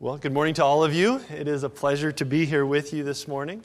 Well, good morning to all of you. It is a pleasure to be here with you this morning.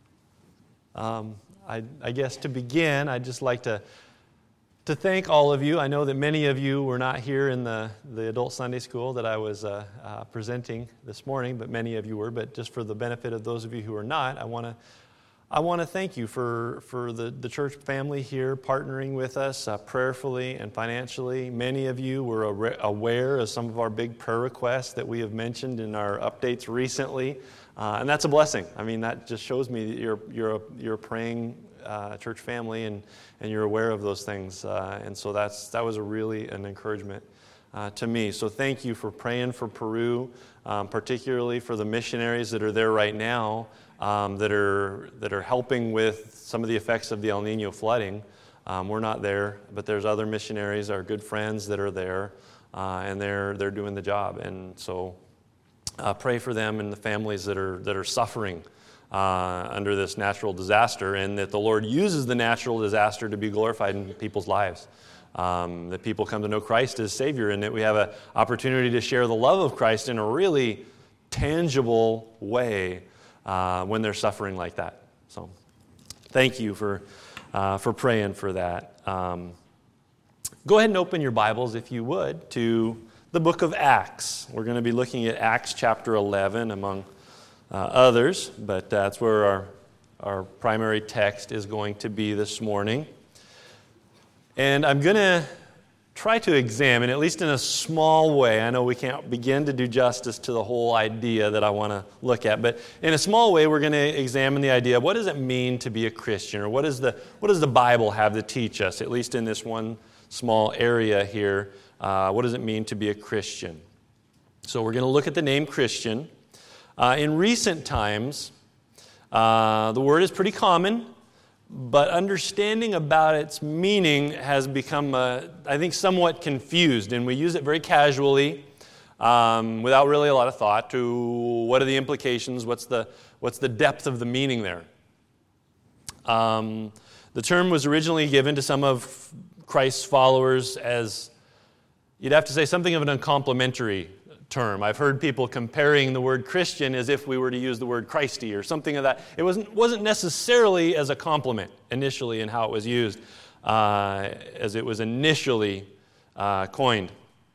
I guess to begin, I'd just like to thank all of you. I know that many of you were not here in the adult Sunday school that I was presenting this morning, but many of you were. But just for the benefit of those of you who are not, I want to thank you for the church family here partnering with us prayerfully and financially. Many of you were aware of some of our big prayer requests that we have mentioned in our updates recently, and that's a blessing. I mean, that just shows me that you're a praying church family and you're aware of those things, and so that was really an encouragement to me. So thank you for praying for Peru, particularly for the missionaries that are there right now. That are helping with some of the effects of the El Nino flooding. We're not there, but there's other missionaries, our good friends that are there, and they're doing the job. And so pray for them and the families that are suffering under this natural disaster, and that the Lord uses the natural disaster to be glorified in people's lives. That people come to know Christ as Savior, and that we have an opportunity to share the love of Christ in a really tangible way when they're suffering like that. So thank you for praying for that. Go ahead and open your Bibles, if you would, to the book of Acts. We're going to be looking at Acts chapter 11, among others, but that's where our primary text is going to be this morning. And I'm going to try to examine, at least in a small way, I know we can't begin to do justice to the whole idea that I want to look at, but in a small way we're going to examine the idea of what does it mean to be a Christian, or what does the Bible have to teach us, at least in this one small area here. What does it mean to be a Christian? So we're going to look at the name Christian. In recent times, the word is pretty common, but understanding about its meaning has become, I think, somewhat confused, and we use it very casually, without really a lot of thought to what are the implications, what's the depth of the meaning there. The term was originally given to some of Christ's followers as, you'd have to say, something of an uncomplimentary term. I've heard people comparing the word Christian as if we were to use the word Christy or something of that. It wasn't necessarily as a compliment initially in how it was used, as it was initially coined.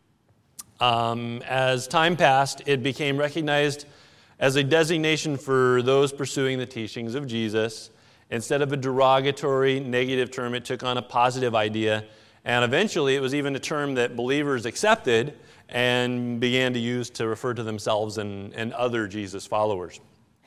As time passed, it became recognized as a designation for those pursuing the teachings of Jesus. Instead of a derogatory, negative term, it took on a positive idea, and eventually it was even a term that believers accepted and began to use to refer to themselves and other Jesus followers.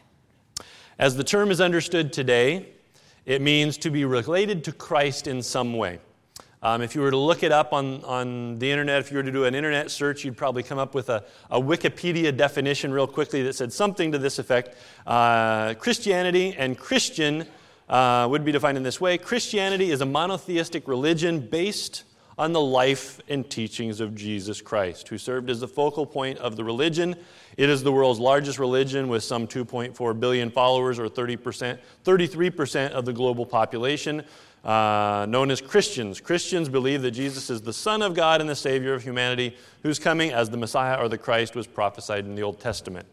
As the term is understood today, it means to be related to Christ in some way. If you were to look it up on the internet, if you were to do an internet search, you'd probably come up with a Wikipedia definition real quickly that said something to this effect. Christianity and Christian would be defined in this way. Christianity is a monotheistic religion based on the life and teachings of Jesus Christ, who served as the focal point of the religion. It is the world's largest religion with some 2.4 billion followers, or 33% of the global population, known as Christians. Christians believe that Jesus is the Son of God and the Savior of humanity, whose coming as the Messiah or the Christ was prophesied in the Old Testament.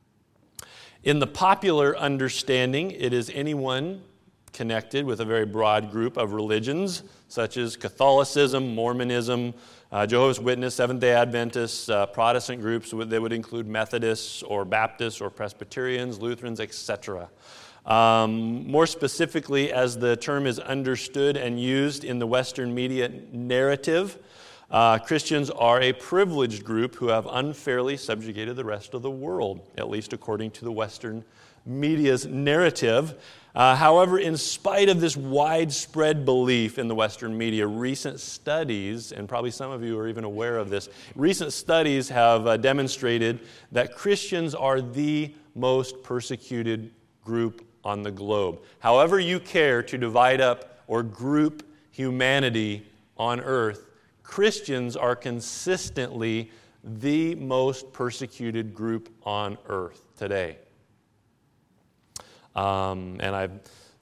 In the popular understanding, it is anyone connected with a very broad group of religions, such as Catholicism, Mormonism, Jehovah's Witness, Seventh-day Adventists, Protestant groups that would include Methodists or Baptists or Presbyterians, Lutherans, etc. More specifically, as the term is understood and used in the Western media narrative, Christians are a privileged group who have unfairly subjugated the rest of the world, at least according to the Western media's narrative. However, in spite of this widespread belief in the Western media, recent studies, and probably some of you are even aware of this, recent studies have demonstrated that Christians are the most persecuted group on the globe. However you care to divide up or group humanity on earth, Christians are consistently the most persecuted group on earth today. And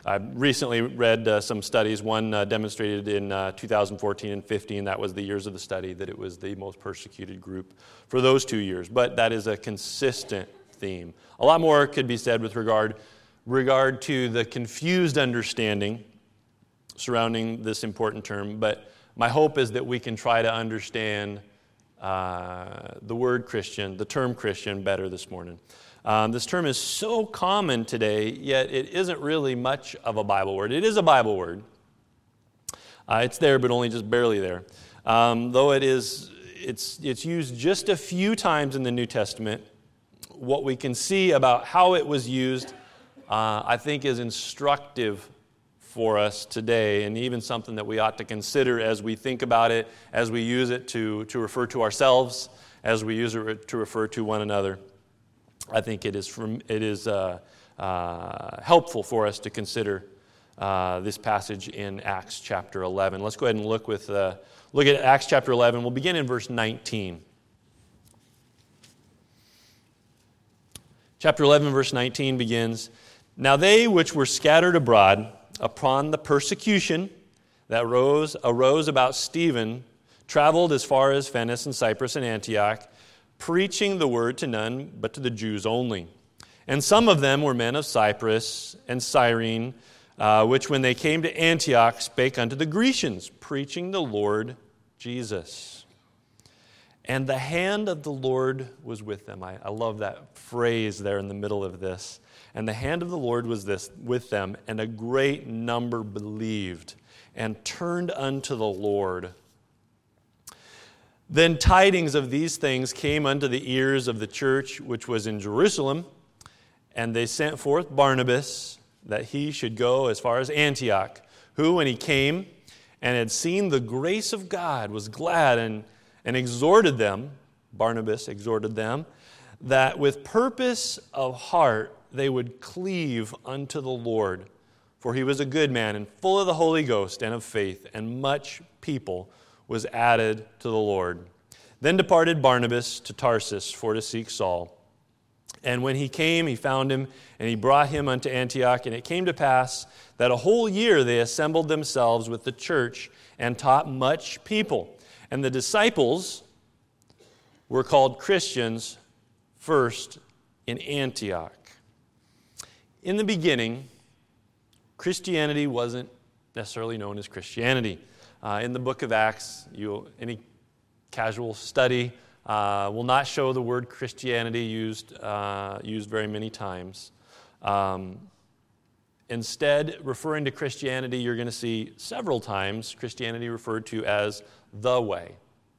I recently read some studies. One demonstrated in 2014 and 15, that was the years of the study, that it was the most persecuted group for those 2 years. But that is a consistent theme. A lot more could be said with regard to the confused understanding surrounding this important term, but my hope is that we can try to understand the word Christian, the term Christian, better this morning. This term is so common today, yet it isn't really much of a Bible word. It is a Bible word. It's there, but only just barely there. Though it's used just a few times in the New Testament. What we can see about how it was used, I think, is instructive for us today, and even something that we ought to consider as we think about it, as we use it to refer to ourselves, as we use it to refer to one another. I think it is helpful for us to consider this passage in Acts chapter 11. Let's go ahead and look at Acts chapter 11. We'll begin in verse 19. Chapter 11, verse 19 begins, "Now they which were scattered abroad upon the persecution that arose about Stephen traveled as far as Phoenix and Cyprus and Antioch, preaching the word to none but to the Jews only. And some of them were men of Cyprus and Cyrene, which when they came to Antioch spake unto the Grecians, preaching the Lord Jesus. And the hand of the Lord was with them." I love that phrase there in the middle of this. "And the hand of the Lord was with them, and a great number believed, and turned unto the Lord. Then tidings of these things came unto the ears of the church which was in Jerusalem, and they sent forth Barnabas, that he should go as far as Antioch, who, when he came and had seen the grace of God, was glad and exhorted them," Barnabas exhorted them, "that with purpose of heart they would cleave unto the Lord. For he was a good man and full of the Holy Ghost and of faith, and much people was added to the Lord. Then departed Barnabas to Tarsus for to seek Saul. And when he came, he found him, and he brought him unto Antioch. And it came to pass that a whole year they assembled themselves with the church and taught much people. And the disciples were called Christians first in Antioch." In the beginning, Christianity wasn't necessarily known as Christianity. In the book of Acts, any casual study will not show the word Christianity used very many times. Instead, referring to Christianity, you're going to see several times Christianity referred to as the way,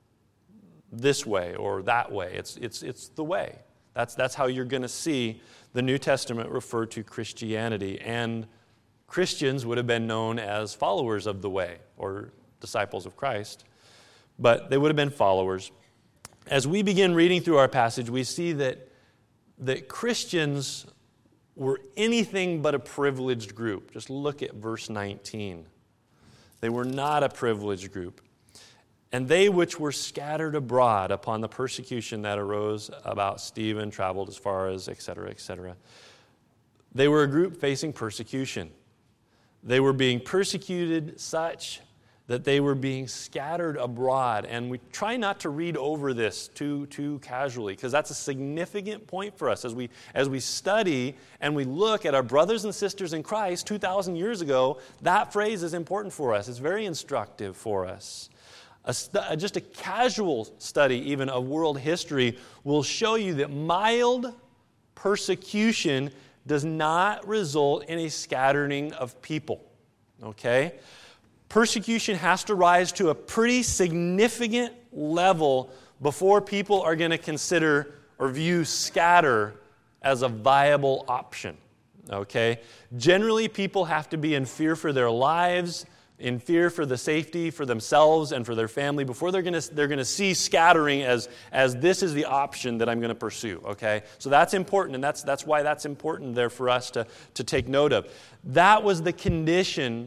this way, or that way. It's the way. That's how you're going to see the New Testament refer to Christianity. And Christians would have been known as followers of the way, or disciples of Christ, but they would have been followers. As we begin reading through our passage, we see that Christians were anything but a privileged group. Just look at verse 19. They were not a privileged group. "And they which were scattered abroad upon the persecution that arose about Stephen traveled as far as, etc., etc." They were a group facing persecution. They were being persecuted such that they were being scattered abroad. And we try not to read over this too casually, because that's a significant point for us. As we study and we look at our brothers and sisters in Christ 2,000 years ago, that phrase is important for us. It's very instructive for us. Just a casual study even of world history will show you that mild persecution does not result in a scattering of people. Okay? Persecution has to rise to a pretty significant level before people are going to consider or view scatter as a viable option. Okay? Generally, people have to be in fear for their lives, in fear for the safety for themselves and for their family before they're going to see scattering as this is the option that I'm going to pursue. Okay? So that's important, and that's why that's important there for us to take note of. That was the condition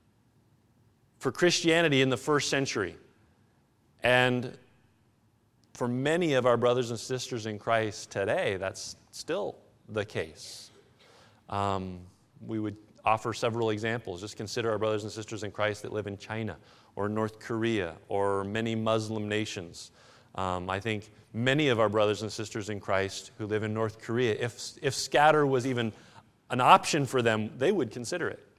for Christianity in the first century. And for many of our brothers and sisters in Christ today, that's still the case. We would offer several examples. Just consider our brothers and sisters in Christ that live in China or North Korea or many Muslim nations. I think many of our brothers and sisters in Christ who live in North Korea, if scatter was even an option for them, they would consider it.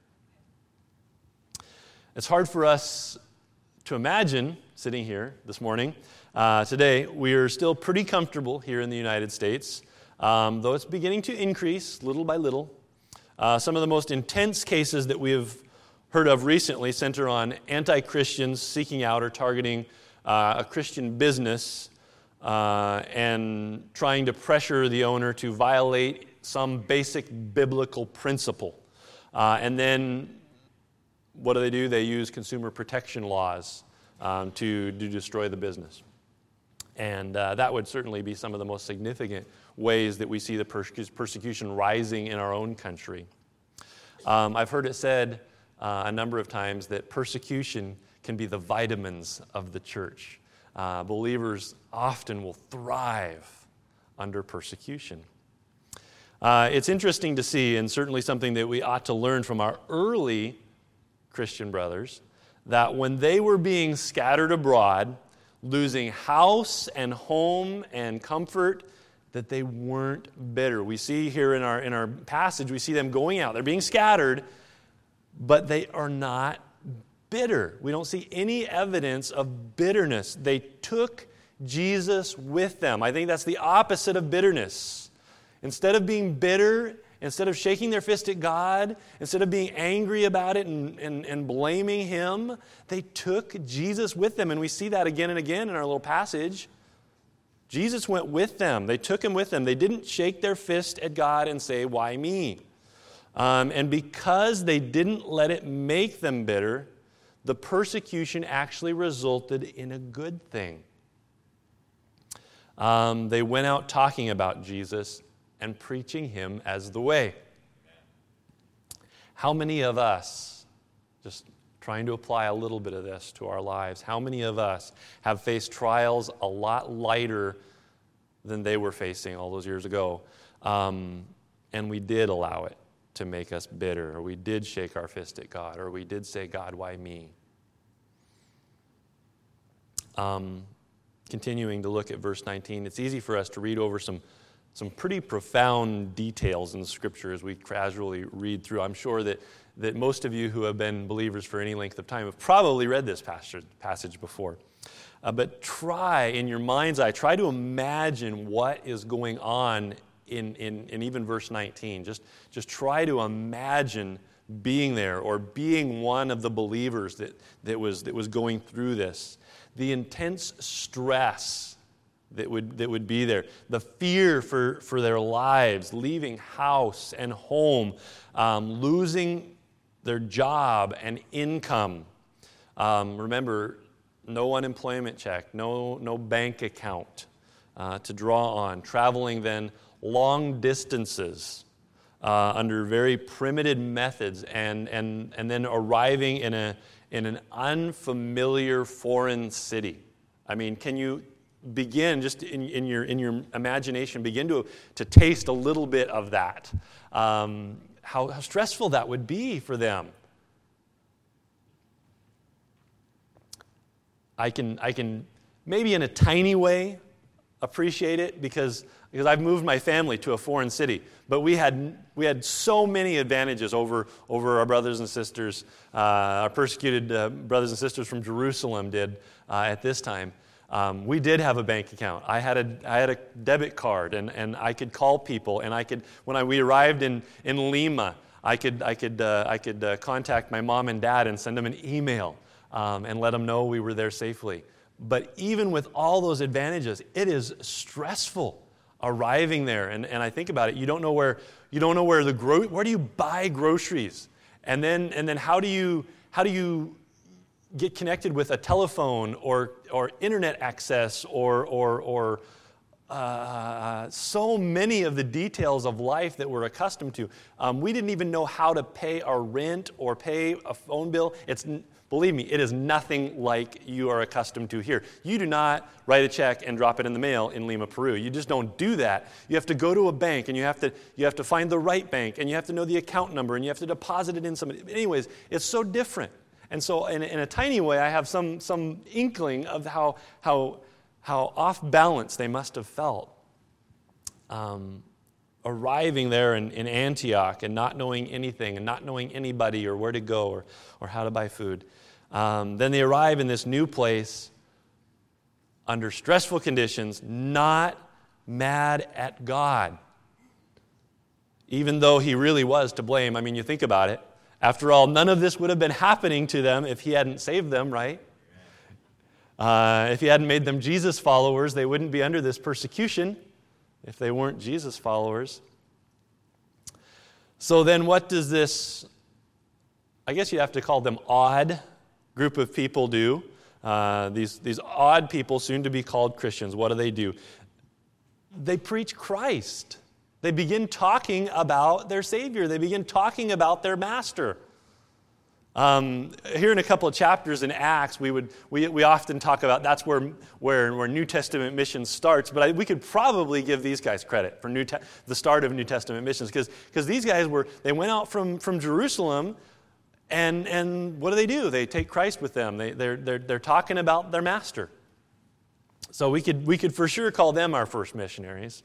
It's hard for us to imagine, sitting here this morning, today, we are still pretty comfortable here in the United States, though it's beginning to increase little by little. Some of the most intense cases that we have heard of recently center on anti-Christians seeking out or targeting a Christian business and trying to pressure the owner to violate some basic biblical principle. And then what do? They use consumer protection laws to destroy the business. And that would certainly be some of the most significant ways that we see the persecution rising in our own country. I've heard it said a number of times that persecution can be the vitamins of the church. Believers often will thrive under persecution. It's interesting to see, and certainly something that we ought to learn from our early Christian brothers, that when they were being scattered abroad, losing house and home and comfort, that they weren't bitter. We see here in our passage, we see them going out. They're being scattered, but they are not bitter. We don't see any evidence of bitterness. They took Jesus with them. I think that's the opposite of bitterness. Instead of being bitter, instead of shaking their fist at God, instead of being angry about it and blaming Him, they took Jesus with them. And we see that again and again in our little passage. Jesus went with them. They took Him with them. They didn't shake their fist at God and say, "Why me?" And because they didn't let it make them bitter, the persecution actually resulted in a good thing. They went out talking about Jesus and preaching Him as the way. How many of us, just trying to apply a little bit of this to our lives, how many of us have faced trials a lot lighter than they were facing all those years ago, and we did allow it to make us bitter, or we did shake our fist at God, or we did say, "God, why me?" Continuing to look at verse 19, it's easy for us to read over some pretty profound details in Scripture as we casually read through. I'm sure that most of you who have been believers for any length of time have probably read this passage before. But try, in your mind's eye, try to imagine what is going on in even verse 19. Just try to imagine being there or being one of the believers that was going through this. The intense stress that would be there, the fear for their lives, leaving house and home, losing their job and income. Remember, no unemployment check, no bank account to draw on, traveling then long distances under very primitive methods, and then arriving in an unfamiliar foreign city. I mean, can you begin, just in your imagination, begin to taste a little bit of that? How stressful that would be for them. I can maybe in a tiny way appreciate it because I've moved my family to a foreign city, but we had so many advantages over our brothers and sisters, our persecuted brothers and sisters from Jerusalem did at this time. We did have a bank account. I had a debit card, and I could call people, and when we arrived in Lima, I could contact my mom and dad and send them an email and let them know we were there safely. But even with all those advantages, it is stressful arriving there. And I think about it. You don't know where where do you buy groceries, and then how do you get connected with a telephone or internet access or so many of the details of life that we're accustomed to. We didn't even know how to pay our rent or pay a phone bill. Believe me, it is nothing like you are accustomed to here. You do not write a check and drop it in the mail in Lima, Peru. You just don't do that. You have to go to a bank, and you have to find the right bank, and you have to know the account number, and you have to deposit it in somebody. Anyways, it's so different. And so in a tiny way, I have some inkling of how off balance they must have felt. Arriving there in Antioch and not knowing anything and not knowing anybody or where to go or how to buy food. Then they arrive in this new place under stressful conditions, not mad at God, even though he really was to blame. I mean, you think about it. After all, none of this would have been happening to them if he hadn't saved them, right? If he hadn't made them Jesus followers, they wouldn't be under this persecution if they weren't Jesus followers. So then what does this, I guess you have to call them odd group of people do? These odd people, soon to be called Christians, what do? They preach Christ. They begin talking about their Savior. They begin talking about their Master. Here in a couple of chapters in Acts, we often talk about that's where New Testament mission starts. But we could probably give these guys credit for the start of New Testament missions, because these guys they went out from Jerusalem, and what do? They take Christ with them. They're talking about their Master. So we could for sure call them our first missionaries.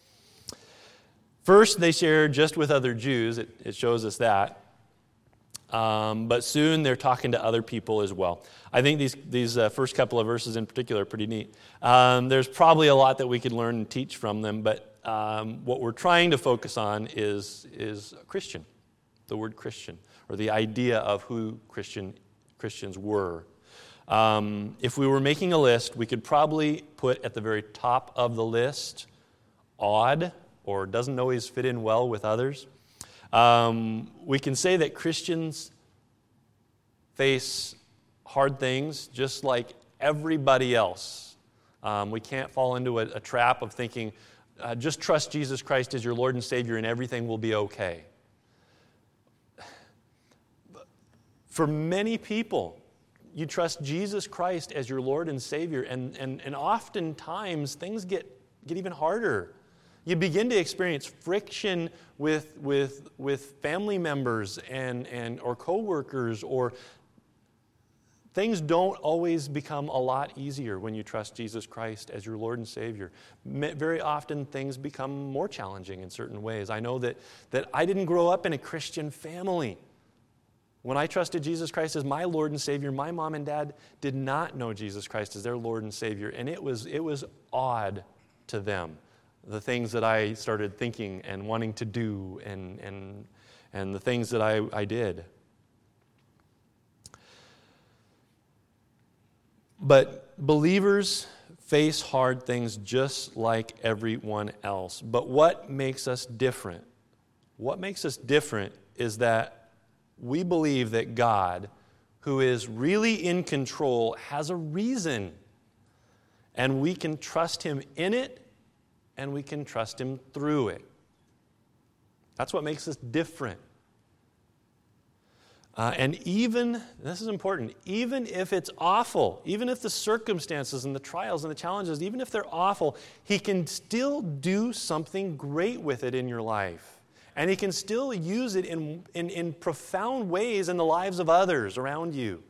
First, they share just with other Jews. It shows us that. But soon they're talking to other people as well. I think these first couple of verses in particular are pretty neat. There's probably a lot that we could learn and teach from them, but what we're trying to focus on is Christian, the word Christian, or the idea of who Christians were. If we were making a list, we could probably put at the very top of the list odd, or doesn't always fit in well with others. We can say that Christians face hard things just like everybody else. We can't fall into a trap of thinking, just trust Jesus Christ as your Lord and Savior and everything will be okay. For many people, you trust Jesus Christ as your Lord and Savior, and oftentimes things get even harder. You begin to experience friction with family members and or coworkers, or things don't always become a lot easier when you trust Jesus Christ as your Lord and Savior. Very often things become more challenging in certain ways. I know that I didn't grow up in a Christian family. When I trusted Jesus Christ as my Lord and Savior, my mom and dad did not know Jesus Christ as their Lord and Savior, and it was odd to them. The things that I started thinking and wanting to do and the things that I did. But believers face hard things just like everyone else. But what makes us different? What makes us different is that we believe that God, who is really in control, has a reason. And we can trust Him in it, and we can trust Him through it. That's what makes us different. And even, this is important, even if it's awful, even if the circumstances and the trials and the challenges, even if they're awful, He can still do something great with it in your life. And He can still use it in profound ways in the lives of others around you.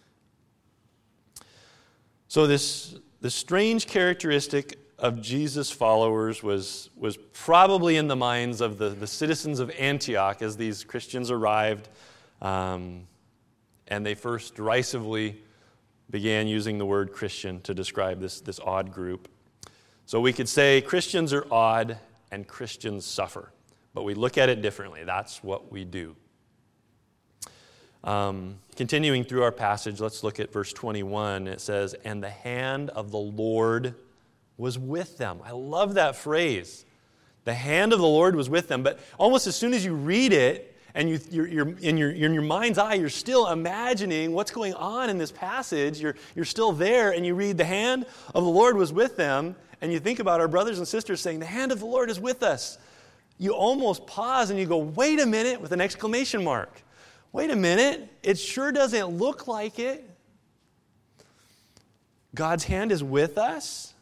So this strange characteristic of Jesus' followers was probably in the minds of the citizens of Antioch as these Christians arrived, and they first derisively began using the word Christian to describe this odd group. So we could say Christians are odd and Christians suffer, but we look at it differently. That's what we do. Continuing through our passage, let's look at verse 21. It says, "And the hand of the Lord was with them." I love that phrase. The hand of the Lord was with them. But almost as soon as you read it, and you're in your mind's eye, you're still imagining what's going on in this passage. You're still there, and you read, "The hand of the Lord was with them," and you think about our brothers and sisters saying, "The hand of the Lord is with us." You almost pause and you go, "Wait a minute," with an exclamation mark. wait a minute, it sure doesn't look like it. God's hand is with us.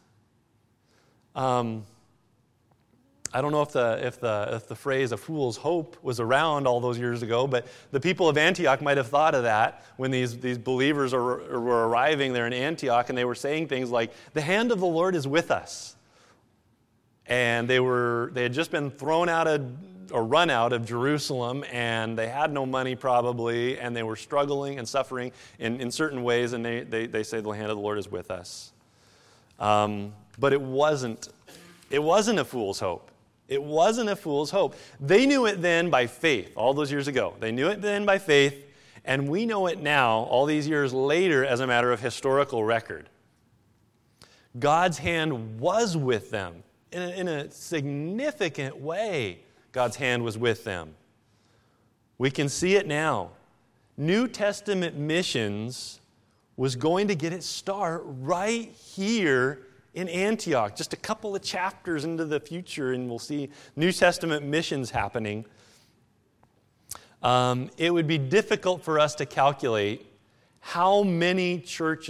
I don't know if the phrase "a fool's hope" was around all those years ago, but the people of Antioch might have thought of that when these believers were arriving there in Antioch, and they were saying things like, "The hand of the Lord is with us," and they had just been thrown out of or run out of Jerusalem, and they had no money probably, and they were struggling and suffering in certain ways, and they say the hand of the Lord is with us. But it wasn't a fool's hope. It wasn't a fool's hope. They knew it then by faith, all those years ago. They knew it then by faith, and we know it now, all these years later, as a matter of historical record. God's hand was with them in a significant way. God's hand was with them. We can see it now. New Testament missions was going to get its start right here in Antioch. Just a couple of chapters into the future, and we'll see New Testament missions happening. It would be difficult for us to calculate how many church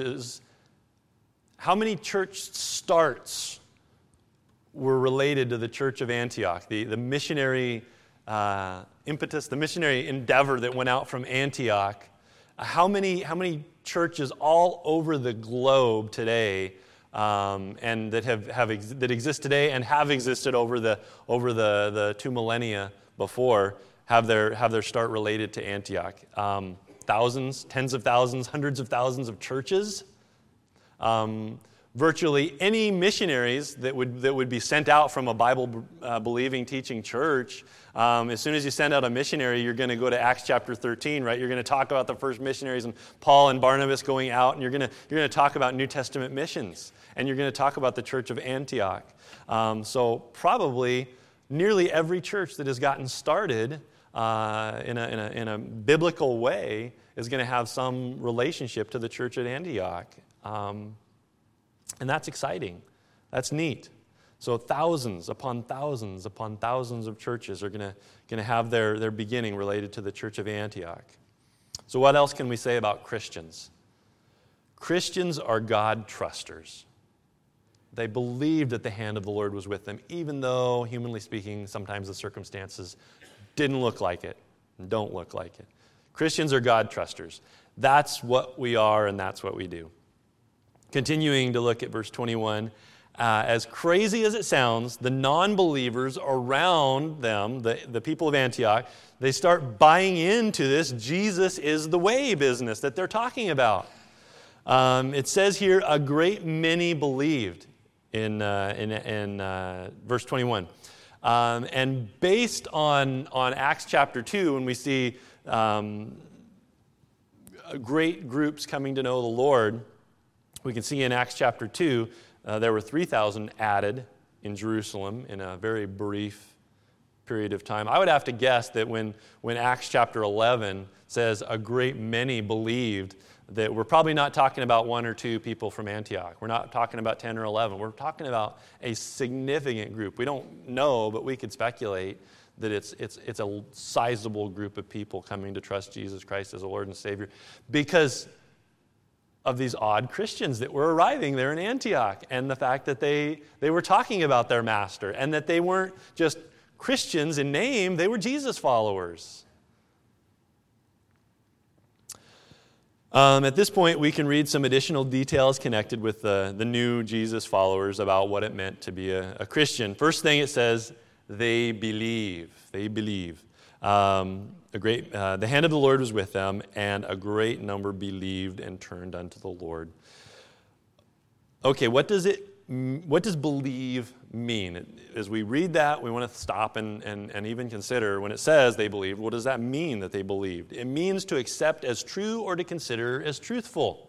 starts were related to the Church of Antioch, the missionary impetus, the missionary endeavor that went out from Antioch. How many churches all over the globe today, and that exist today and have existed over the 2 millennia before, have their start related to Antioch? Thousands, tens of thousands, hundreds of thousands of churches. Virtually any missionaries that would be sent out from a Bible-believing, teaching church, as soon as you send out a missionary, you're going to go to Acts chapter 13, right? You're going to talk about the first missionaries and Paul and Barnabas going out, and you're going to talk about New Testament missions, and you're going to talk about the Church of Antioch. So probably nearly every church that has gotten started in a biblical way is going to have some relationship to the Church at Antioch. And that's exciting. That's neat. So thousands upon thousands upon thousands of churches are going to have their beginning related to the Church of Antioch. So what else can we say about Christians? Christians are God trusters. They believed that the hand of the Lord was with them, even though, humanly speaking, sometimes the circumstances didn't look like it and don't look like it. Christians are God trusters. That's what we are, and that's what we do. Continuing to look at verse 21, as crazy as it sounds, the non-believers around them, the people of Antioch, they start buying into this Jesus is the way business that they're talking about. It says here, a great many believed in verse 21. And based on Acts chapter 2, when we see great groups coming to know the Lord, we can see in Acts chapter 2, there were 3,000 added in Jerusalem in a very brief period of time. I would have to guess that when Acts chapter 11 says a great many believed, that we're probably not talking about 1 or 2 people from Antioch. We're not talking about 10 or 11. We're talking about a significant group. We don't know, but we could speculate that it's a sizable group of people coming to trust Jesus Christ as a Lord and Savior because of these odd Christians that were arriving there in Antioch, and the fact that they were talking about their master, and that they weren't just Christians in name, they were Jesus followers. At this point, we can read some additional details connected with the new Jesus followers about what it meant to be a Christian. First thing it says, they believe. They believe. The hand of the Lord was with them, and a great number believed and turned unto the Lord. Okay, what does believe mean? As we read that, we want to stop and even consider, when it says they believed, what does that mean that they believed? It means to accept as true or to consider as truthful.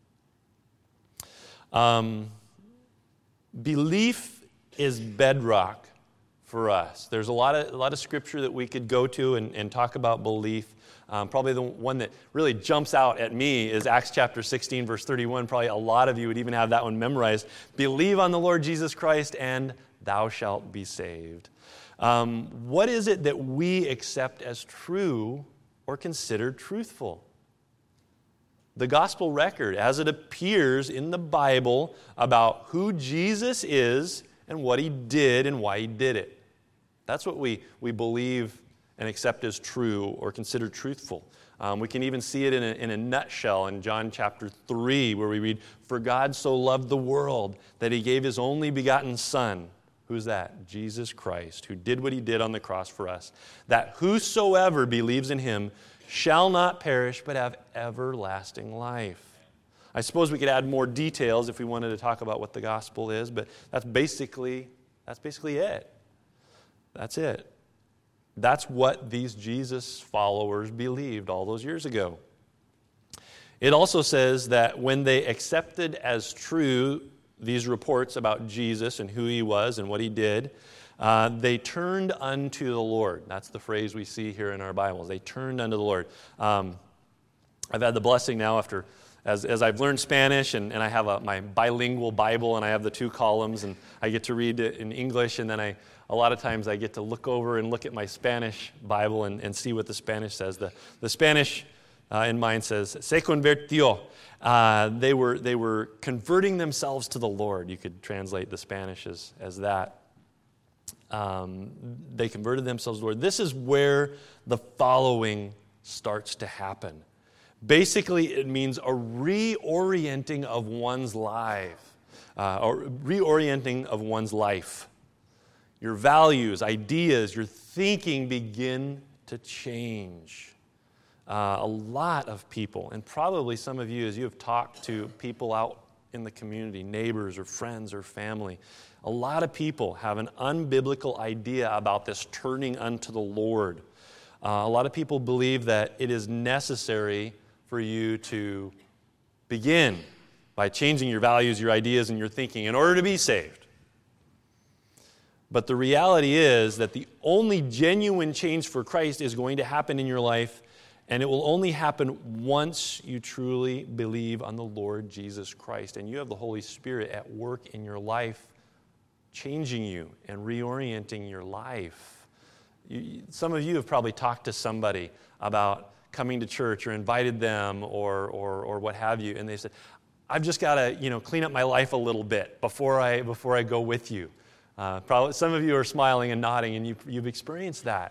Belief is bedrock for us. There's a lot of scripture that we could go to and talk about belief. Probably the one that really jumps out at me is Acts chapter 16, verse 31. Probably a lot of you would even have that one memorized. Believe on the Lord Jesus Christ, and thou shalt be saved. What is it that we accept as true or considered truthful. The gospel record, as it appears in the Bible about who Jesus is and what he did and why he did it. That's what we believe and accept as true or consider truthful. We can even see it in a nutshell in John chapter 3, where we read, "For God so loved the world that he gave his only begotten Son." Who's that? Jesus Christ, who did what he did on the cross for us. "That whosoever believes in him shall not perish, but have everlasting life." I suppose we could add more details if we wanted to talk about what the gospel is, but that's basically it. That's it. That's what these Jesus followers believed all those years ago. It also says that when they accepted as true these reports about Jesus and who he was and what he did, they turned unto the Lord. That's the phrase we see here in our Bibles. They turned unto the Lord. I've had the blessing now as I've learned Spanish, and I have my bilingual Bible, and I have the 2 columns, and I get to read it in English, and then a lot of times I get to look over and look at my Spanish Bible and see what the Spanish says. The Spanish in mine says, "Se convirtió." They were converting themselves to the Lord. You could translate the Spanish as that. They converted themselves to the Lord. This is where the following starts to happen. Basically, it means a reorienting of one's life, or reorienting of one's life. Your values, ideas, your thinking begin to change. A lot of people, and probably some of you, as you have talked to people out in the community, neighbors or friends or family, a lot of people have an unbiblical idea about this turning unto the Lord. A lot of people believe that it is necessary for you to begin by changing your values, your ideas, and your thinking in order to be saved. But the reality is that the only genuine change for Christ is going to happen in your life, and it will only happen once you truly believe on the Lord Jesus Christ. And you have the Holy Spirit at work in your life, changing you and reorienting your life. Some of you have probably talked to somebody about coming to church or invited them or what have you, and they said, "I've just got to clean up my life a little bit before I go with you." Probably some of you are smiling and nodding, and you've experienced that.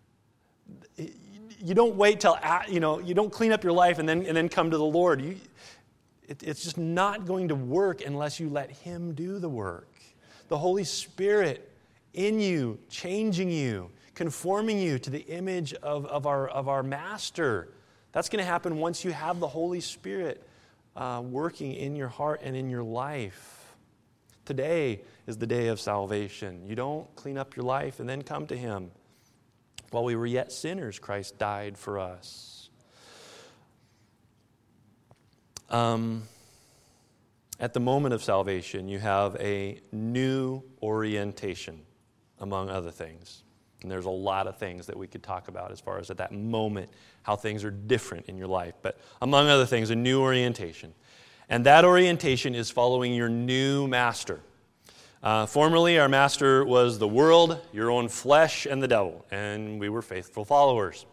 You don't wait till you don't clean up your life and then come to the Lord. It's just not going to work unless you let him do the work. The Holy Spirit in you, changing you, conforming you to the image of our Master. That's going to happen once you have the Holy Spirit working in your heart and in your life. Today is the day of salvation. You don't clean up your life and then come to him. While we were yet sinners, Christ died for us. At the moment of salvation, you have a new orientation, among other things. And there's a lot of things that we could talk about as far as at that moment, how things are different in your life. But among other things, a new orientation. And that orientation is following your new master. Formerly, our master was the world, your own flesh, and the devil. And we were faithful followers.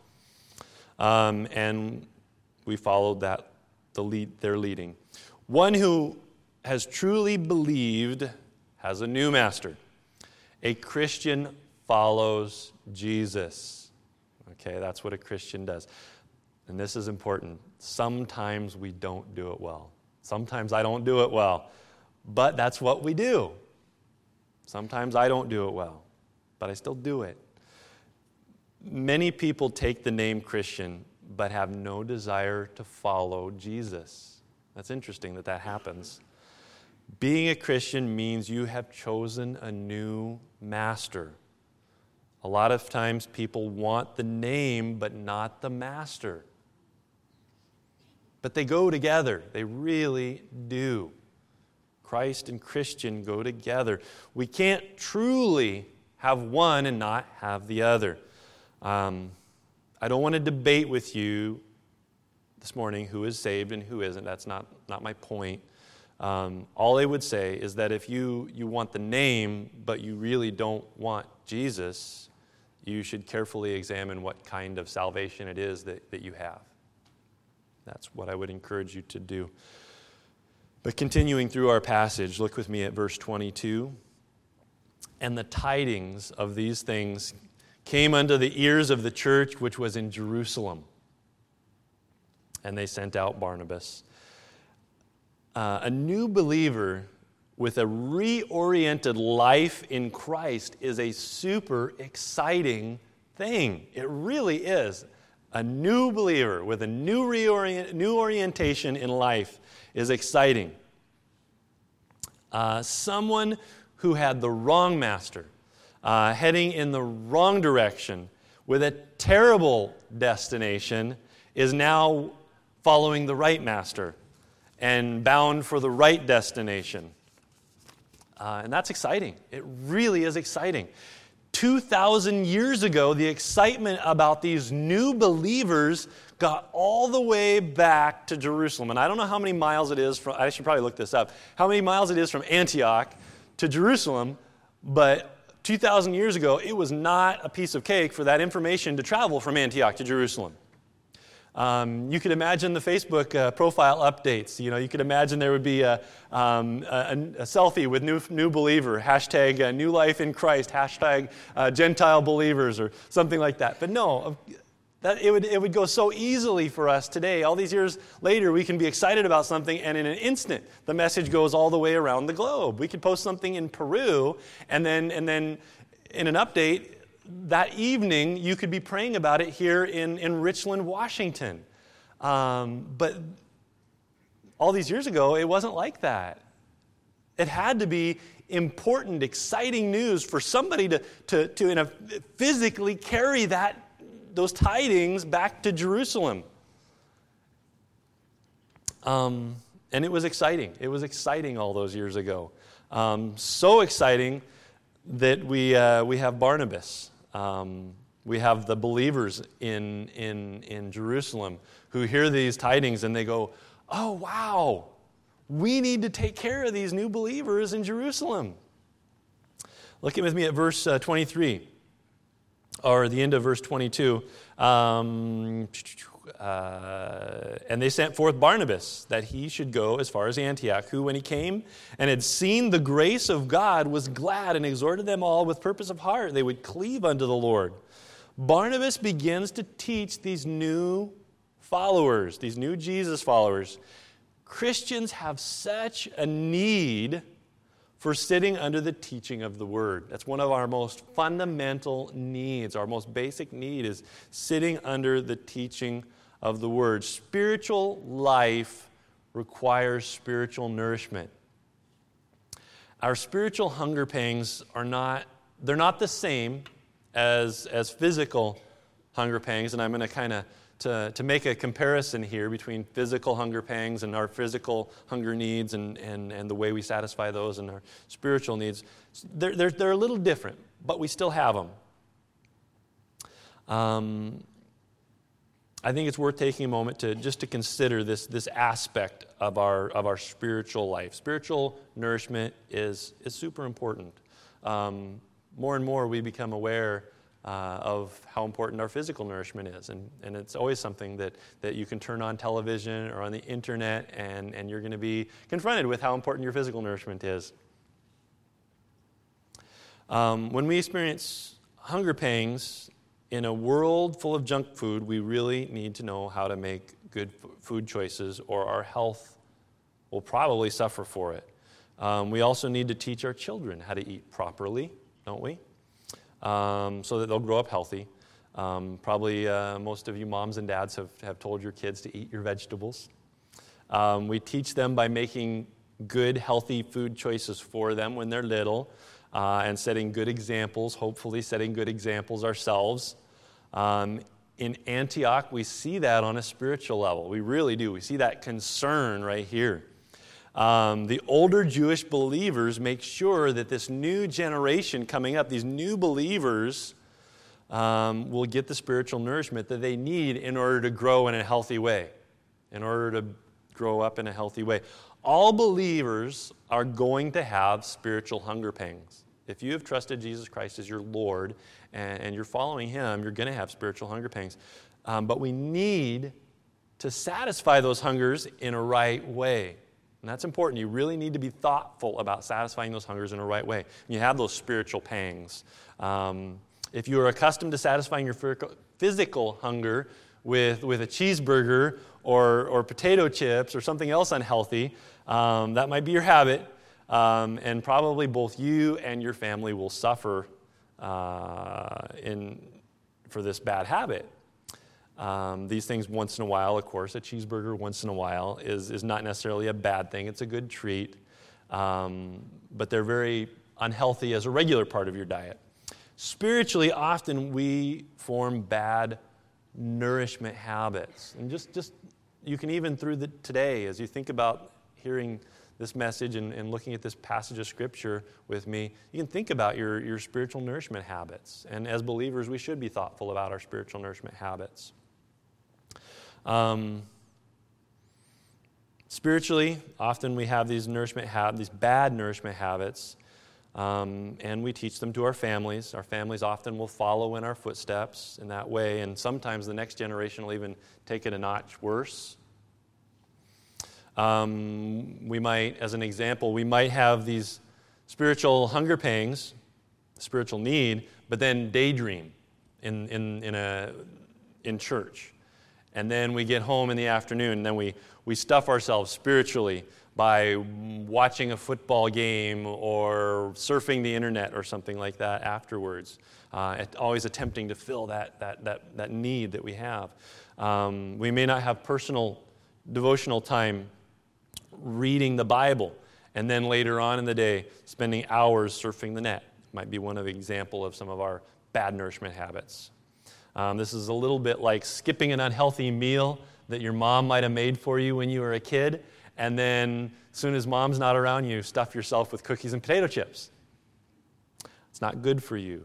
And we followed their leading. One who has truly believed has a new master. A Christian follows Jesus. Okay, that's what a Christian does. And this is important. Sometimes we don't do it well. Sometimes I don't do it well. But that's what we do. Sometimes I don't do it well. But I still do it. Many people take the name Christian but have no desire to follow Jesus. That's interesting that happens. Being a Christian means you have chosen a new master. A lot of times people want the name but not the master. But they go together. They really do. Christ and Christian go together. We can't truly have one and not have the other. I don't want to debate with you this morning who is saved and who isn't. That's not my point. All I would say is that if you want the name, but you really don't want Jesus, you should carefully examine what kind of salvation it is that you have. That's what I would encourage you to do. But continuing through our passage, look with me at verse 22. And the tidings of these things came unto the ears of the church which was in Jerusalem. And they sent out Barnabas. A new believer with a reoriented life in Christ is a super exciting thing. It really is. A new believer with a new orientation in life is exciting. Someone who had the wrong master, heading in the wrong direction with a terrible destination, is now following the right master and bound for the right destination. And that's exciting. It really is exciting. 2,000 years ago, the excitement about these new believers got all the way back to Jerusalem. And I don't know how many miles it is from, I should probably look this up, how many miles it is from Antioch to Jerusalem, but 2,000 years ago, it was not a piece of cake for that information to travel from Antioch to Jerusalem. You could imagine the Facebook profile updates. You could imagine there would be a selfie with new believer, hashtag new life in Christ, hashtag Gentile believers, or something like that. But no, it would go so easily for us today. All these years later, we can be excited about something, and in an instant, the message goes all the way around the globe. We could post something in Peru, and then in an update that evening, you could be praying about it here in Richland, Washington. But all these years ago, it wasn't like that. It had to be important, exciting news for somebody to physically carry those tidings back to Jerusalem. And it was exciting. It was exciting all those years ago. So exciting that we have Barnabas. We have the believers in Jerusalem who hear these tidings and they go, oh, wow, we need to take care of these new believers in Jerusalem. Look with me at verse 23, or the end of verse 22. And they sent forth Barnabas, that he should go as far as Antioch, who, when he came and had seen the grace of God, was glad and exhorted them all with purpose of heart they would cleave unto the Lord. Barnabas begins to teach these new followers, these new Jesus followers. Christians have such a need for sitting under the teaching of the Word. That's one of our most fundamental needs. Our most basic need is sitting under the teaching of the Word. Spiritual life requires spiritual nourishment. Our spiritual hunger pangs they're not the same as physical hunger pangs, and I'm going to kind of to make a comparison here between physical hunger pangs and our physical hunger needs and the way we satisfy those and our spiritual needs. They're a little different, but we still have them. I think it's worth taking a moment to consider this aspect of our spiritual life. Spiritual nourishment is super important. More and more we become aware of how important our physical nourishment is. And it's always something that you can turn on television or on the internet and you're going to be confronted with how important your physical nourishment is. When we experience hunger pangs in a world full of junk food, we really need to know how to make good food choices, or our health will probably suffer for it. We also need to teach our children how to eat properly, don't we? So that they'll grow up healthy. Probably most of you moms and dads have told your kids to eat your vegetables. We teach them by making good, healthy food choices for them when they're little, and setting good examples, hopefully setting good examples ourselves. In Antioch, we see that on a spiritual level. We really do. We see that concern right here. The older Jewish believers make sure that this new generation coming up, these new believers, will get the spiritual nourishment that they need in order to grow in a healthy way, in order to grow up in a healthy way. All believers are going to have spiritual hunger pangs. If you have trusted Jesus Christ as your Lord and you're following Him, you're going to have spiritual hunger pangs. But we need to satisfy those hungers in a right way. And that's important. You really need to be thoughtful about satisfying those hungers in a right way. You have those spiritual pangs. If you are accustomed to satisfying your physical hunger with a cheeseburger or potato chips or something else unhealthy, that might be your habit. And probably both you and your family will suffer for this bad habit. These things once in a while, of course, a cheeseburger once in a while is not necessarily a bad thing. It's a good treat. But they're very unhealthy as a regular part of your diet. Spiritually, often we form bad nourishment habits. And just you can even through today, as you think about hearing this message and looking at this passage of Scripture with me, you can think about your spiritual nourishment habits. And as believers, we should be thoughtful about our spiritual nourishment habits. Spiritually, often we have these bad nourishment habits, and we teach them to our families. Our families often will follow in our footsteps in that way, and sometimes the next generation will even take it a notch worse. We might, as an example, we might have these spiritual hunger pangs, spiritual need, but then daydream in church. And then we get home in the afternoon, and then we stuff ourselves spiritually by watching a football game or surfing the internet or something like that afterwards, always attempting to fill that need that we have. We may not have personal devotional time reading the Bible, and then later on in the day, spending hours surfing the net. Might be one of the example of some of our bad nourishment habits. This is a little bit like skipping an unhealthy meal that your mom might have made for you when you were a kid, and then as soon as mom's not around, you stuff yourself with cookies and potato chips. It's not good for you.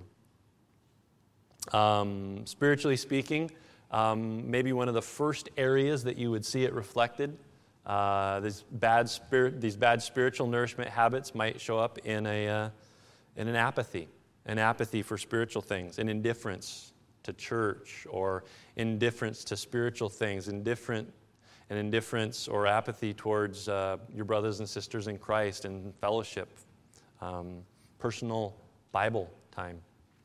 Spiritually speaking, maybe one of the first areas that you would see it reflected, these bad spiritual nourishment habits might show up in an apathy for spiritual things, an indifference to church, or indifference to spiritual things, indifference or apathy towards your brothers and sisters in Christ and fellowship, personal Bible time.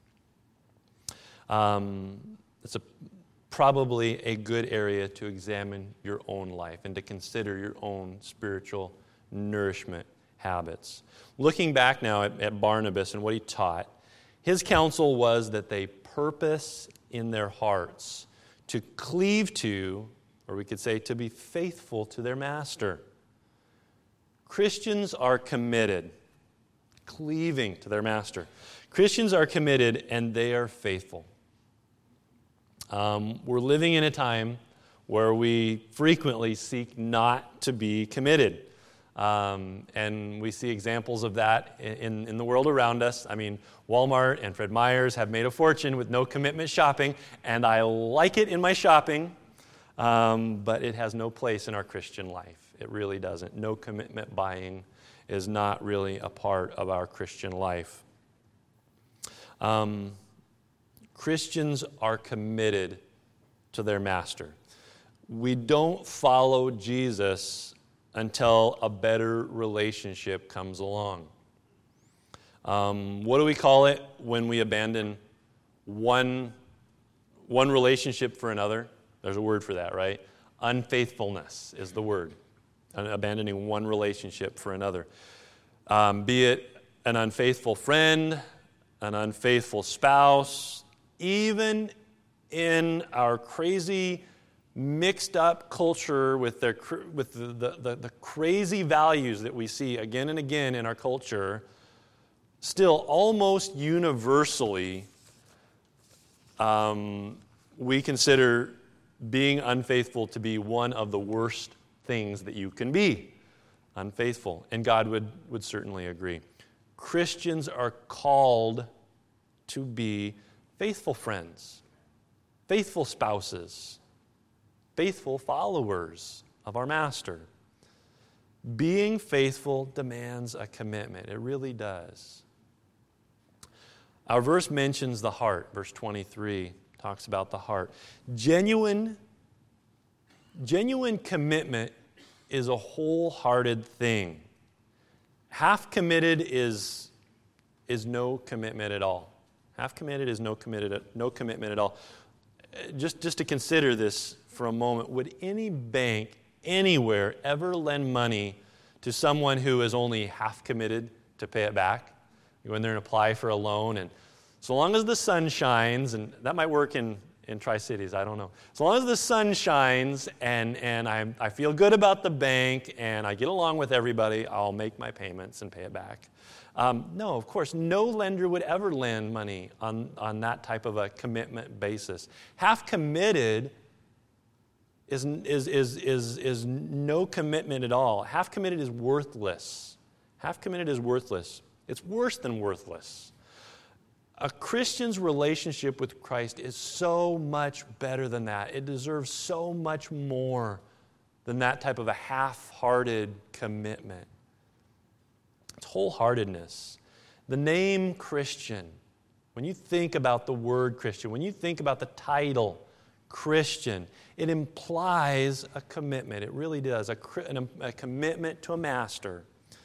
It's probably a good area to examine your own life and to consider your own spiritual nourishment habits. Looking back now at Barnabas and what he taught, his counsel was that they purpose in their hearts to cleave to, or we could say to be faithful to their master. Christians are committed, cleaving to their master. Christians are committed and they are faithful. We're living in a time where we frequently seek not to be committed. And we see examples of that in the world around us. I mean, Walmart and Fred Meyers have made a fortune with no commitment shopping, and I like it in my shopping, but it has no place in our Christian life. It really doesn't. No commitment buying is not really a part of our Christian life. Christians are committed to their master. We don't follow Jesus until a better relationship comes along. What do we call it when we abandon one relationship for another? There's a word for that, right? Unfaithfulness is the word. Abandoning one relationship for another. Be it an unfaithful friend, an unfaithful spouse, even in our crazy mixed up culture with the crazy values that we see again and again in our culture, still almost universally we consider being unfaithful to be one of the worst things that you can be. Unfaithful. And God would certainly agree. Christians are called to be faithful friends, faithful spouses, faithful followers of our Master. Being faithful demands a commitment. It really does. Our verse mentions the heart. Verse 23 talks about the heart. Genuine commitment is a wholehearted thing. Half committed is no commitment at all. Half committed is no commitment at all. Just to consider this for a moment, would any bank anywhere ever lend money to someone who is only half committed to pay it back? You go in there and apply for a loan, and so long as the sun shines, and that might work in Tri-Cities, I don't know. So long as the sun shines and I feel good about the bank and I get along with everybody, I'll make my payments and pay it back. No, of course, no lender would ever lend money on that type of a commitment basis. Half committed is no commitment at all. Half committed is worthless. Half committed is worthless. It's worse than worthless. A Christian's relationship with Christ is so much better than that. It deserves so much more than that type of a half-hearted commitment. It's wholeheartedness. The name Christian, when you think about the word Christian, when you think about the title Christian, it implies a commitment. It really does, a commitment to a master.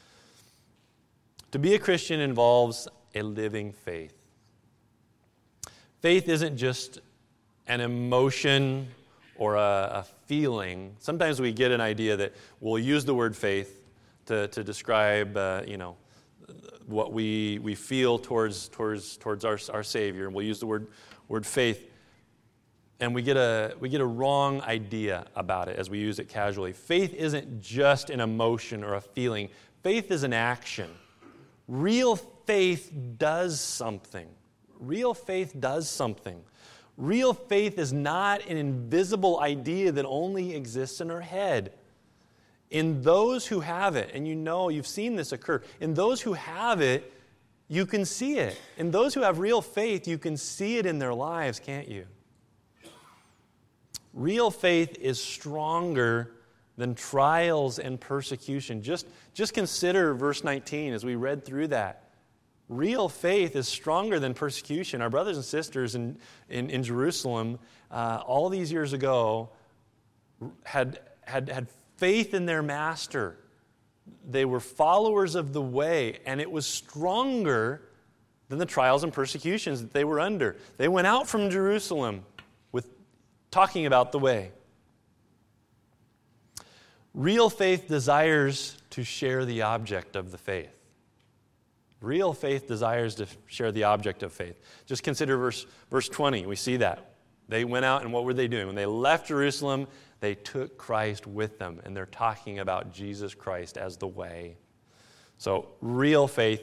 To be a Christian involves a living faith. Faith isn't just an emotion or a feeling. Sometimes we get an idea that we'll use the word faith to describe, what we feel towards our Savior, and we'll use the word faith, and we get a wrong idea about it as we use it casually. Faith isn't just an emotion or a feeling. Faith is an action. Real faith does something. Real faith does something. Real faith is not an invisible idea that only exists in our head. In those who have it, and you've seen this occur, in those who have it, you can see it. In those who have real faith, you can see it in their lives, can't you? Real faith is stronger than trials and persecution. Just consider verse 19 as we read through that. Real faith is stronger than persecution. Our brothers and sisters in Jerusalem all these years ago had faith in their master. They were followers of the way, and it was stronger than the trials and persecutions that they were under. They went out from Jerusalem with talking about the way. Real faith desires to share the object of the faith. Real faith desires to share the object of faith. Just consider verse 20. We see that. They went out, and what were they doing? When they left Jerusalem, they took Christ with them, and they're talking about Jesus Christ as the way. So real faith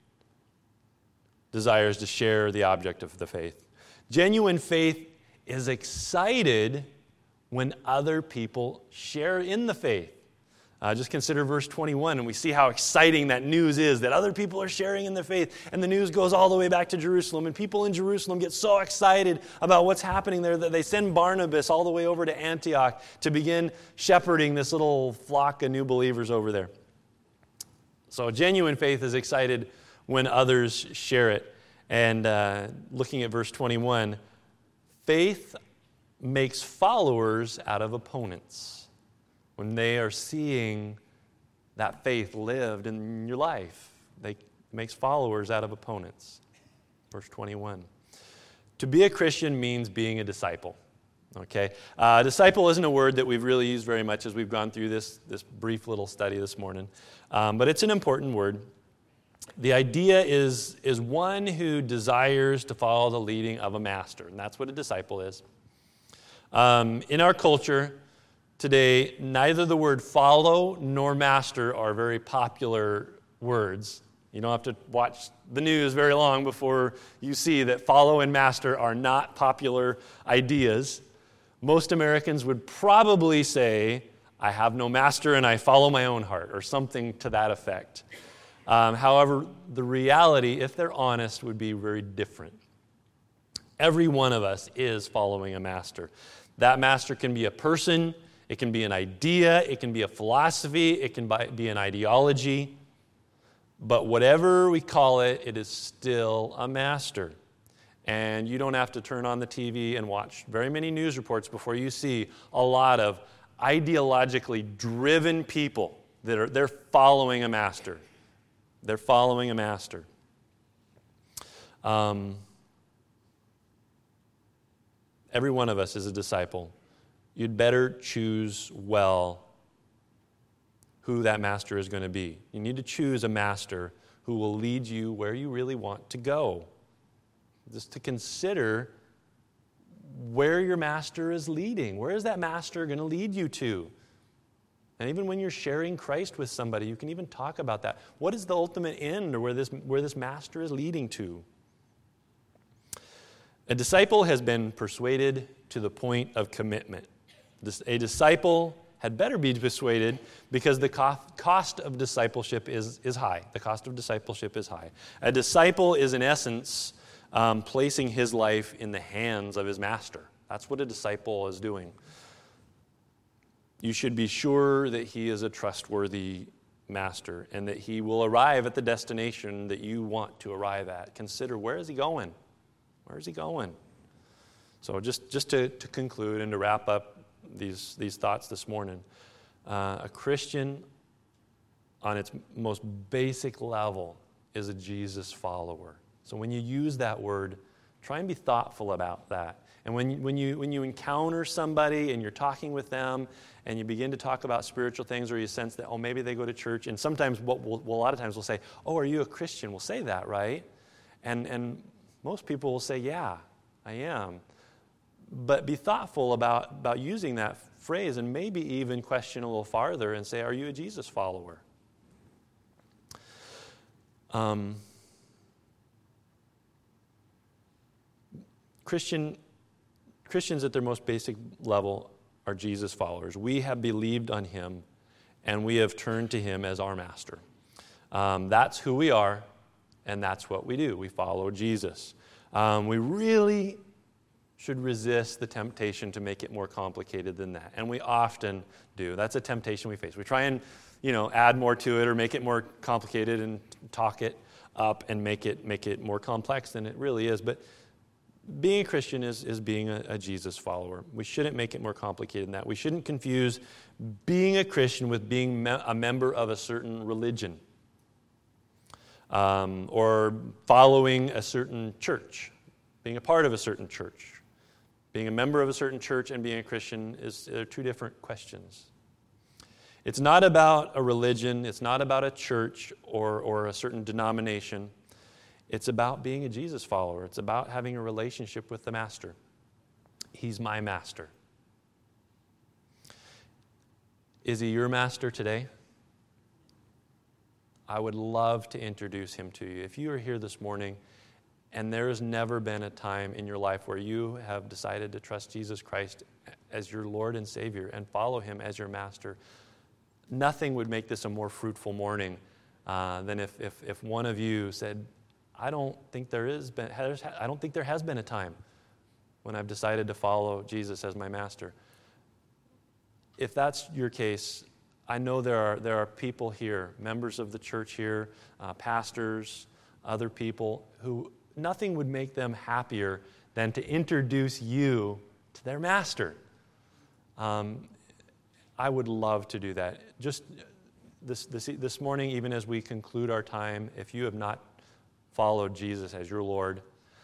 desires to share the object of the faith. Genuine faith is excited when other people share in the faith. Just consider verse 21, and we see how exciting that news is, that other people are sharing in the faith, and the news goes all the way back to Jerusalem, and people in Jerusalem get so excited about what's happening there that they send Barnabas all the way over to Antioch to begin shepherding this little flock of new believers over there. So genuine faith is excited when others share it. And looking at verse 21, faith makes followers out of opponents. When they are seeing that faith lived in your life, it makes followers out of opponents. Verse 21. To be a Christian means being a disciple. Okay? Disciple isn't a word that we've really used very much as we've gone through this brief little study this morning. But it's an important word. The idea is one who desires to follow the leading of a master. And that's what a disciple is. In our culture today, neither the word follow nor master are very popular words. You don't have to watch the news very long before you see that follow and master are not popular ideas. Most Americans would probably say, I have no master and I follow my own heart, or something to that effect. However, the reality, if they're honest, would be very different. Every one of us is following a master. That master can be a person, it can be an idea, it can be a philosophy, it can be an ideology. But whatever we call it, it is still a master. And you don't have to turn on the TV and watch very many news reports before you see a lot of ideologically driven people they're following a master. They're following a master. Every one of us is a disciple. You'd better choose well who that master is going to be. You need to choose a master who will lead you where you really want to go. Just to consider where your master is leading. Where is that master going to lead you to? And even when you're sharing Christ with somebody, you can even talk about that. What is the ultimate end, or where this master is leading to? A disciple has been persuaded to the point of commitment. A disciple had better be persuaded because the cost of discipleship is high. The cost of discipleship is high. A disciple is, in essence, placing his life in the hands of his master. That's what a disciple is doing. You should be sure that he is a trustworthy master and that he will arrive at the destination that you want to arrive at. Consider, where is he going? Where is he going? So just to conclude and to wrap up these thoughts this morning, a Christian on its most basic level is a Jesus follower. So when you use that word, try and be thoughtful about that. And when you encounter somebody and you're talking with them and you begin to talk about spiritual things, or you sense that, oh, maybe they go to church, and sometimes a lot of times we'll say, oh, are you a Christian? We'll say that, right? And most people will say, yeah, I am. But be thoughtful about using that phrase, and maybe even question a little farther and say, are you a Jesus follower? Christians at their most basic level are Jesus followers. We have believed on him, and we have turned to him as our master. That's who we are, and that's what we do. We follow Jesus. We really should resist the temptation to make it more complicated than that, and we often do. That's a temptation we face. We try and add more to it or make it more complicated and talk it up and make it more complex than it really is. But being a Christian is being a Jesus follower. We shouldn't make it more complicated than that. We shouldn't confuse being a Christian with being a member of a certain religion or following a certain church, being a part of a certain church. Being a member of a certain church and being a Christian are two different questions. It's not about a religion. It's not about a church or a certain denomination. It's about being a Jesus follower. It's about having a relationship with the Master. He's my Master. Is he your Master today? I would love to introduce him to you. If you are here this morning and there has never been a time in your life where you have decided to trust Jesus Christ as your Lord and Savior and follow him as your Master, nothing would make this a more fruitful morning than if one of you said, I don't think there has been a time when I've decided to follow Jesus as my Master. If that's your case, I know there are people here, members of the church here, pastors, other people, who nothing would make them happier than to introduce you to their Master. I would love to do that. Just this morning, even as we conclude our time, if you have not followed Jesus as your Lord,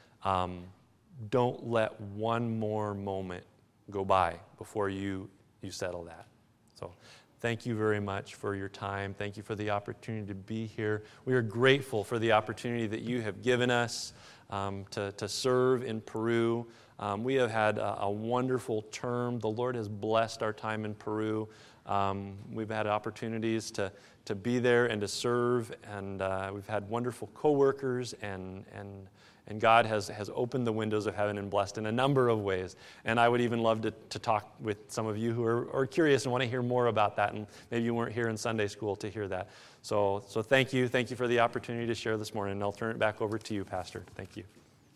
don't let one more moment go by before you settle that. So thank you very much for your time. Thank you for the opportunity to be here. We are grateful for the opportunity that you have given us to serve in Peru. We have had a wonderful term. The Lord has blessed our time in Peru. We've had opportunities to be there and to serve, and we've had wonderful coworkers, and God has opened the windows of heaven and blessed in a number of ways. And I would even love to talk with some of you who are curious and want to hear more about that, and maybe you weren't here in Sunday school to hear that. So thank you for the opportunity to share this morning, and I'll turn it back over to you, Pastor. Thank you.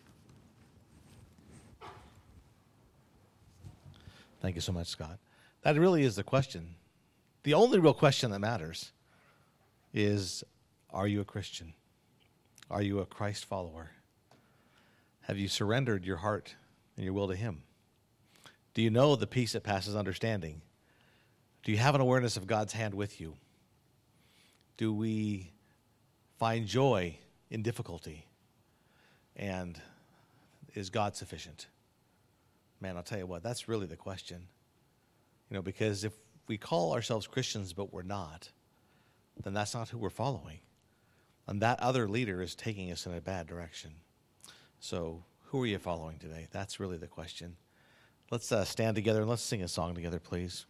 Thank you so much, Scott. That really is the question. The only real question that matters is, Are you a Christian? Are you a Christ follower? Have you surrendered your heart and your will to Him? Do you know the peace that passes understanding? Do you have an awareness of God's hand with you? Do we find joy in difficulty? And is God sufficient? Man, I'll tell you what, that's really the question. Because if we call ourselves Christians but we're not, then that's not who we're following. And that other leader is taking us in a bad direction. So who are you following today? That's really the question. Let's stand together and let's sing a song together, please.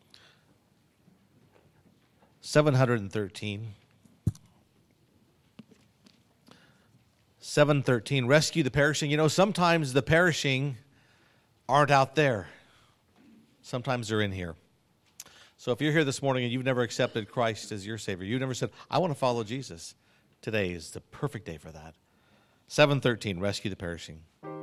713. 713, rescue the perishing. Sometimes the perishing aren't out there. Sometimes they're in here. So if you're here this morning and you've never accepted Christ as your Savior, you've never said, I want to follow Jesus, today is the perfect day for that. 713, rescue the perishing.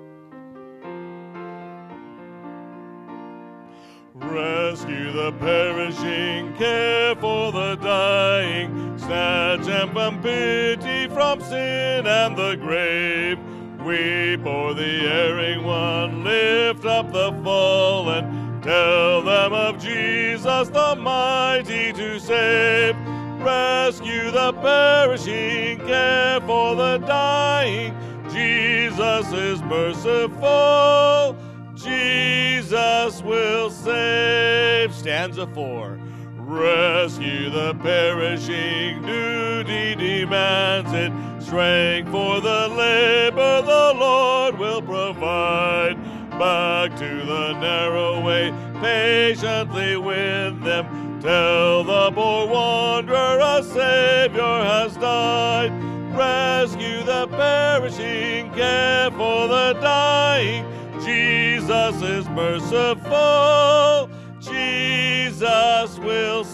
Rescue the perishing, care for the dying, snatch them from pity, from sin and the grave. Weep o'er the erring one, lift up the fallen, tell them of Jesus the mighty to save. Rescue the perishing, care for the dying, Jesus is merciful, Jesus will save. Stanza 4. Rescue the perishing, duty demands it. Strength for the labor the Lord will provide. Back to the narrow way, patiently win them. Tell the poor wanderer a Savior has died. Rescue the perishing, care for the dying, Jesus is merciful, Jesus will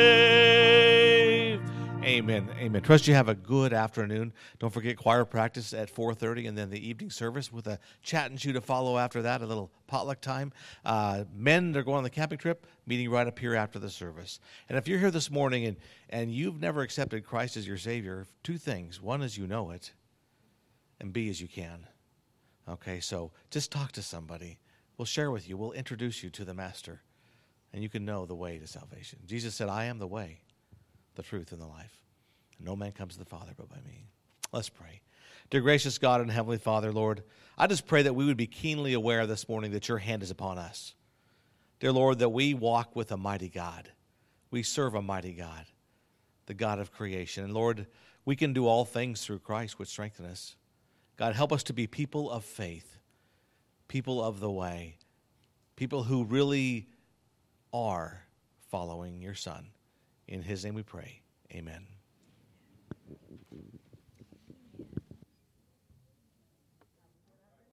save. Amen. Amen. Trust you have a good afternoon. Don't forget choir practice at 4:30 and then the evening service with a chat and chew to follow after that, a little potluck time. Men, they're going on the camping trip, meeting right up here after the service. And if you're here this morning and you've never accepted Christ as your Savior, two things. One is you know it, and B is you can. Okay, so just talk to somebody. We'll share with you. We'll introduce you to the Master, and you can know the way to salvation. Jesus said, I am the way, the truth, and the life. And no man comes to the Father but by me. Let's pray. Dear gracious God and Heavenly Father, Lord, I just pray that we would be keenly aware this morning that your hand is upon us. Dear Lord, that we walk with a mighty God. We serve a mighty God, the God of creation. And Lord, we can do all things through Christ, which strengthen us. God, help us to be people of faith, people of the way, people who really are following your Son. In his name we pray. Amen.